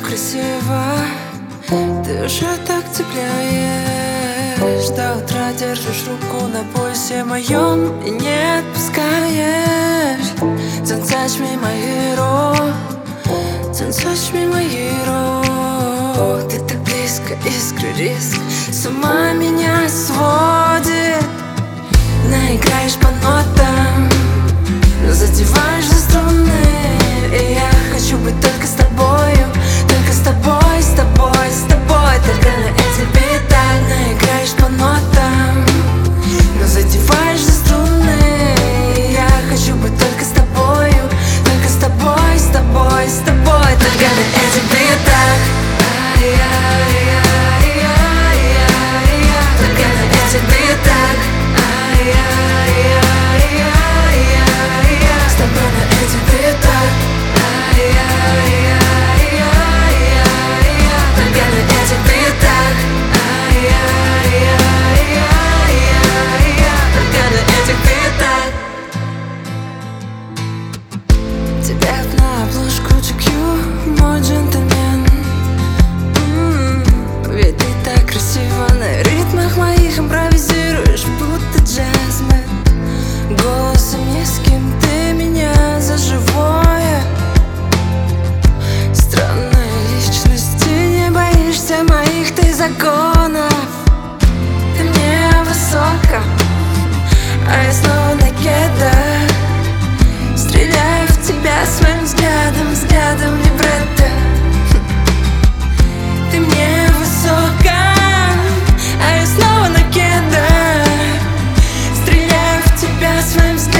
красиво, ты уже так цепляешь. До утра держишь руку на поясе моем и не отпускаешь. Don't touch me, my hero, don't touch me, my hero. Ты так близко, искры, риск с ума меня сводит. Наиграешь по нотам, но задеваешь за струны. И я хочу быть только с тобою, только с тобой, с тобой, с тобой. Только на эти биты наиграешь по нотам, но задеваешь за струны. И я хочу быть только с тобою, только с тобой, с тобой, с тобой. Только на эти биты. Только на эти биты. С тобой на эти биты. Только на эти биты. Только на этих битах. Тебя на обложку GQ, мой джентльмен. Ведь ты так красиво на ритмах моих импровизируешь, будто джазмен. Голосом низким ты меня за живое. Странная личность, ты не боишься моих ты законов. Ты мне высоко, а я снова на кедах. Стреляю в тебя своим взглядом, взглядом либретто. Ты мне высоко, а я снова на кедах. Стреляю в тебя своим взглядом.